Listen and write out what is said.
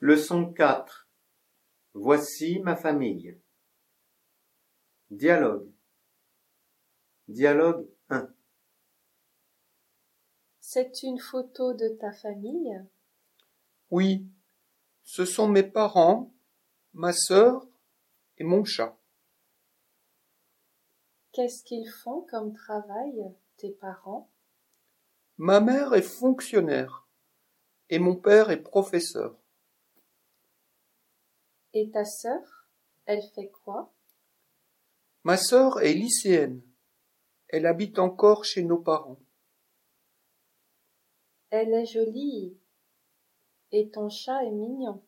Leçon 4. Voici ma famille. Dialogue. Dialogue 1. C'est une photo de ta famille? Oui, ce sont mes parents, ma sœur et mon chat. Qu'est-ce qu'ils font comme travail, tes parents? Ma mère est fonctionnaire et mon père est professeur. Et ta sœur, elle fait quoi? Ma sœur est lycéenne. Elle habite encore chez nos parents. Elle est jolie. Et ton chat est mignon.